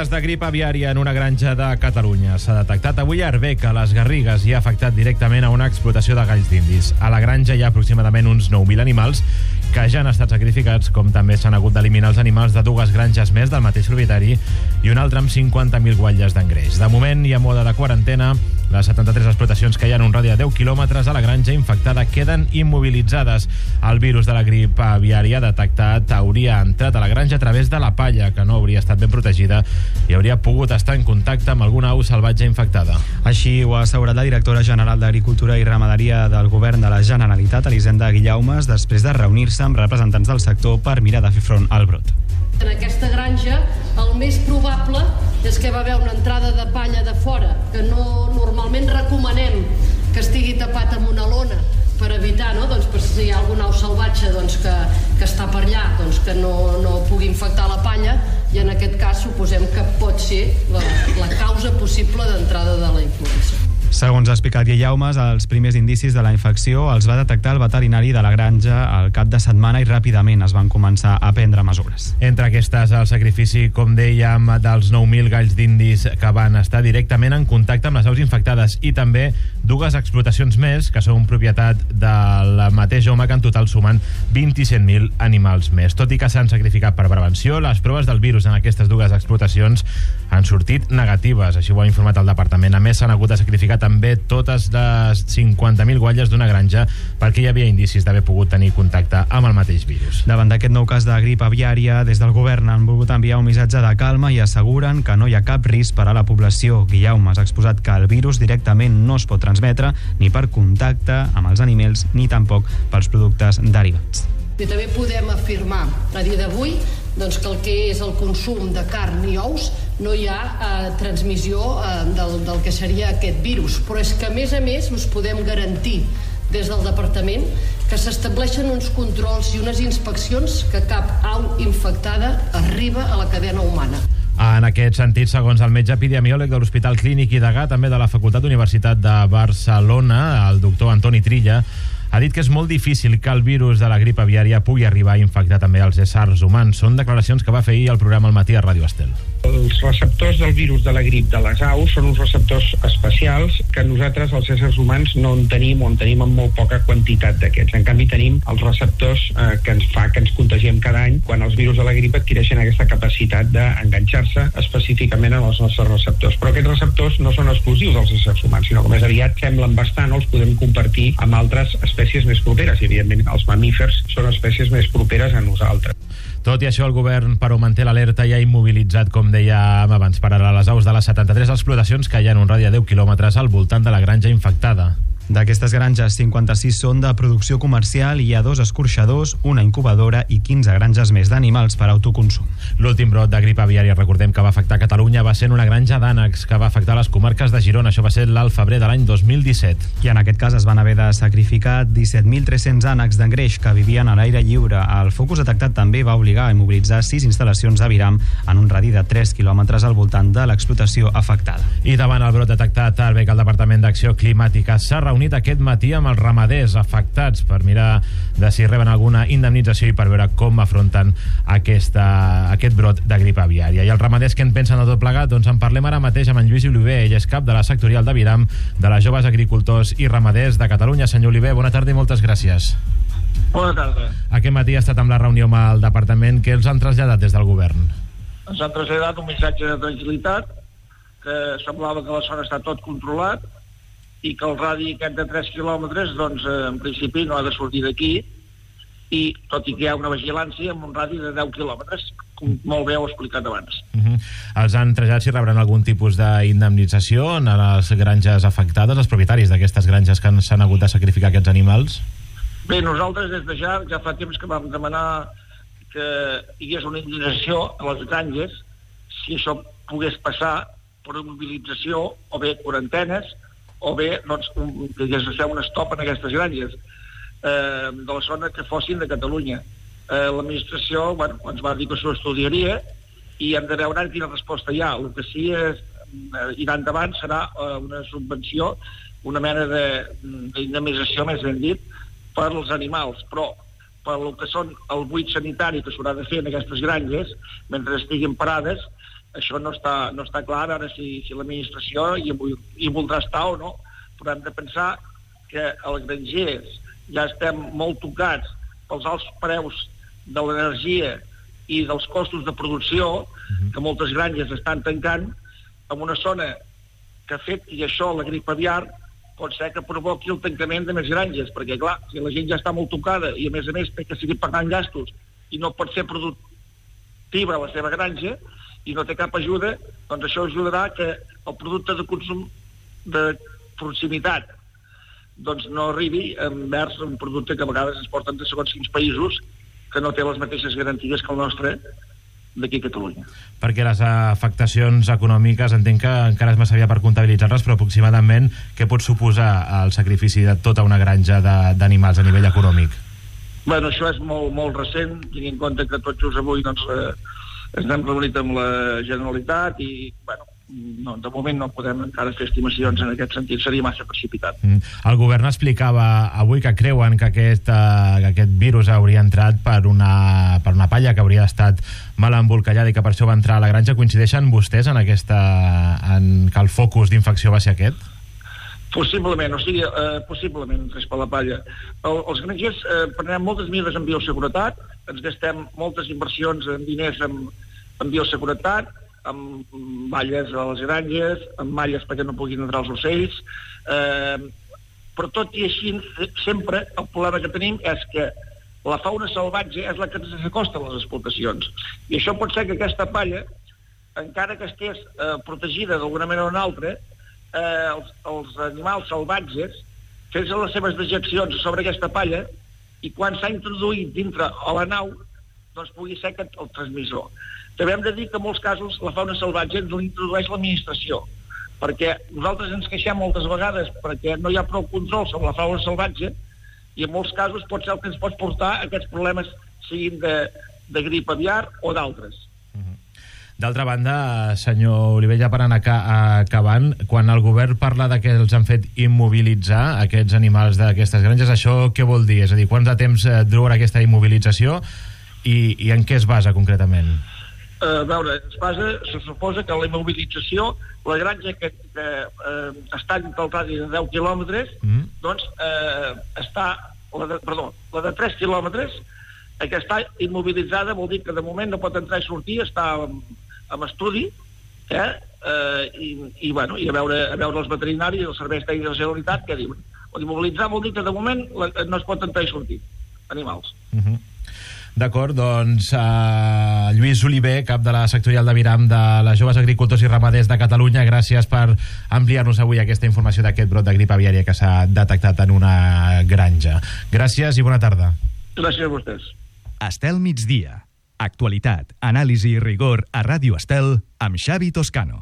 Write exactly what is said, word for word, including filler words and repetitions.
cas de grip aviària en una granja de Catalunya. S'ha detectat avui a Arbeca, a les Garrigues, i ha afectat directament a una explotació de galls d'indis. A la granja hi ha aproximadament uns nou mil animals que ja han estat sacrificats, com també s'han hagut d'eliminar els animals de dues granges més del mateix propietari i un altre amb cinquanta mil guatlles d'engreix. De moment, i a mode de quarantena, les setanta-tres explotacions que hi ha en un radi de deu quilòmetres a la granja infectada queden immobilitzades. El virus de la grip aviària detectat hauria entrat a la granja a través de la palla, que no hauria estat ben protegida i hauria pogut estar en contacte amb alguna au salvatge infectada. Així ho ha assegurat la directora general d'Agricultura i Ramaderia del Govern de la Generalitat, Elisenda Guillaumes, després de reunir-se amb representants del sector per mirar de fer front al brot. En aquesta granja el més probable és que va haver una entrada de palla de fora, que no normalment recomanem que estigui tapat amb una lona per evitar, no? Doncs, per si hi ha algun au salvatge doncs, que, que està per allà, doncs, que no, no pugui infectar la palla, i en aquest cas suposem que pot ser la, la causa possible d'entrada de la influenza. Segons ha explicat Guillaumes, els primers indicis de la infecció els va detectar el veterinari de la granja al cap de setmana i ràpidament es van començar a prendre mesures. Entre aquestes, el sacrifici, com dèiem, dels nou mil galls d'indis que van estar directament en contacte amb les aus infectades i també dues explotacions més que són propietat del mateix home, que en total sumen vint-i-set mil animals més. Tot i que s'han sacrificat per prevenció, les proves del virus en aquestes dues explotacions han sortit negatives, així ho ha informat el departament. A més, s'han hagut de sacrificar també totes les cinquanta mil guatlles d'una granja perquè hi havia indicis d'haver pogut tenir contacte amb el mateix virus. Davant d'aquest nou cas de grip aviària, des del govern han volgut enviar un missatge de calma i asseguren que no hi ha cap risc per a la població. Guillaume ha exposat que el virus directament no es pot transmetre ni per contacte amb els animals ni tampoc pels productes derivats. I també podem afirmar a dia d'avui doncs, que el que és el consum de carn i ous no hi ha eh, transmissió eh, del, del que seria aquest virus, però és que a més a més us podem garantir des del departament que s'estableixen uns controls i unes inspeccions que cap au infectada arriba a la cadena humana. En aquest sentit, segons el metge epidemiòleg de l'Hospital Clínic i degà també de la Facultat d'Universitat de Barcelona, el doctor Antoni Trilla, ha dit que és molt difícil que el virus de la grip aviària pugui arribar a infectar també els éssers humans. Són declaracions que va fer ahir al programa al matí a Ràdio Estel. Els receptors del virus de la grip de les aus són uns receptors especials que nosaltres, els éssers humans, no en tenim o en tenim en molt poca quantitat d'aquests. En canvi, tenim els receptors eh, que ens fa que ens contagiem cada any quan els virus de la grip adquireixen aquesta capacitat d'enganxar-se específicament en els nostres receptors. Però aquests receptors no són exclusius dels éssers humans, sinó que més aviat semblen bastant o els podem compartir amb altres espècies més properes. I, evidentment, els mamífers són espècies més properes a nosaltres. Tot i això, el govern, però manté l'alerta i ha immobilitzat, com dèiem abans, per a les aus de les setanta-tres explotacions que hi ha en un radi de deu quilòmetres al voltant de la granja infectada. D'aquestes granges, cinquanta-sis són de producció comercial i hi ha dos escorxadors, una incubadora i quinze granges més d'animals per autoconsum. L'últim brot de grip aviària, recordem, que va afectar Catalunya va ser en una granja d'ànecs que va afectar les comarques de Girona. Això va ser al febrer de l'any dos mil disset. I en aquest cas es van haver de sacrificar disset mil tres-cents ànecs d'engreix que vivien a l'aire lliure. El focus detectat també va obligar a immobilitzar sis instal·lacions a Viram en un radi de tres quilòmetres al voltant de l'explotació afectada. I davant el brot detectat, el B E C, el Departament d'Acció Climàtica, s'ha reunit aquest matí amb els ramaders afectats per mirar de si reben alguna indemnització i per veure com afronten aquesta, aquest brot de grip aviària. I els ramaders que en pensen de tot plegat? Doncs en parlem ara mateix amb en Lluís Oliver, ell és cap de la sectorial de Viram de les Joves Agricultors i Ramaders de Catalunya. Senyor Oliver, bona tarda i moltes gràcies. Bona tarda. Aquest matí ha estat amb la reunió amb el departament. Què els han traslladat des del govern? Ens han traslladat un missatge de tranquil·litat, que semblava que la zona està tot controlat i que el radi aquest de tres quilòmetres, doncs, en principi no ha de sortir d'aquí, i tot i que hi ha una vigilància amb un radi de deu quilòmetres, com molt bé heu explicat abans. Uh-huh. Els han traslladat si rebran algun tipus d'indemnització en les granges afectades, els propietaris d'aquestes granges que s'han hagut de sacrificar aquests animals? Bé, nosaltres des de ja, ja fa temps que vam demanar que hi hagués una indemnització a les granges si això pogués passar per una mobilització o bé quarantenes o bé doncs, un, que hagués de fer un stop en aquestes granges eh, de la zona que fossin de Catalunya. Eh, l'administració bueno, ens va dir que s'ho estudiaria i hem de veure quina resposta hi ha. El que sí és, eh, irà endavant serà eh, una subvenció, una mena d'indemnització, més ben dit, per als animals, però per el que són el buit sanitari que s'haurà de fer en aquestes granges, mentre estiguin parades, això no està, no està clar, a veure si, si l'administració hi, hi voldrà estar o no, però hem de pensar que els grangers ja estem molt tocats pels alts preus de l'energia i dels costos de producció, que moltes granges estan tancant, en una zona que afecti això la grip aviar, pot ser que provoqui el tancament de més granges, perquè clar, si la gent ja està molt tocada i a més a més té que seguir pagant gastos i no pot ser productiva la seva granja i no té cap ajuda, doncs això ajudarà que el producte de consum de proximitat doncs no arribi envers un producte que a vegades es porten de segons quins països que no té les mateixes garanties que el nostre d'aquí a Catalunya. Perquè les afectacions econòmiques entenc que encara és massa aviat per comptabilitzar-les, però aproximadament què pot suposar el sacrifici de tota una granja d'animals a nivell econòmic? Bueno, això és molt, molt recent, tenint en compte que tot just avui doncs, eh, ens hem reunit amb la Generalitat i, bueno, no, de moment no podem encara fer estimacions en aquest sentit, seria massa precipitat. Mm. El govern explicava avui que creuen que aquest, uh, que aquest virus hauria entrat per una, per una palla que hauria estat mal embolcallada i que per això va entrar a la granja. Coincideixen vostès en, aquesta, en que el focus d'infecció va ser aquest? Possiblement, o sigui, eh, possiblement entrés per la palla. El, els grangers eh, prenem moltes mesures en bioseguretat, ens gastem moltes inversions en diners en, en bioseguretat, amb malles a les granges, amb malles perquè no puguin entrar els ocells, eh, però tot i així sempre el problema que tenim és que la fauna salvatge és la que ens acosta a les explotacions, i això pot ser que aquesta palla, encara que estés eh, protegida d'alguna manera o una altra, eh, els, els animals salvatges fessin les seves dejeccions sobre aquesta palla i quan s'ha introduït dintre a la nau doncs pugui ser aquest el transmissor. També hem de dir que en molts casos la fauna salvatge ens l'introdueix l'administració, perquè nosaltres ens queixem moltes vegades perquè no hi ha prou control sobre la fauna salvatge i en molts casos pot ser el que ens pot portar a aquests problemes siguin de, de grip aviar o d'altres. D'altra banda, senyor Olivella, per anar acabant, quan el govern parla de que els han fet immobilitzar aquests animals d'aquestes granges, això què vol dir? És a dir, quant de temps dura aquesta immobilització i, i en què es basa concretament? A veure, es basa, se suposa que la immobilització, la granja que, que eh, està entre el radi de deu quilòmetres, mm. doncs eh, està, la de, perdó, la de tres quilòmetres, que està immobilitzada vol dir que de moment no pot entrar i sortir, està en, en estudi, eh, eh, i, i, bueno, i a veure, a veure els veterinaris i els serveis tècnics de la Generalitat què diuen. Immobilitzar vol dir que de moment la, no es pot entrar i sortir animals. Mhm. Mm. D'acord, doncs uh, Lluís Oliver, cap de la sectorial de Viram de les Joves Agricultors i Ramaders de Catalunya, gràcies per ampliar-nos avui aquesta informació d'aquest brot de grip aviària que s'ha detectat en una granja. Gràcies i bona tarda. Gràcies a vostès. Estel migdia. Actualitat, anàlisi i rigor a Ràdio Estel amb Xavi Toscano.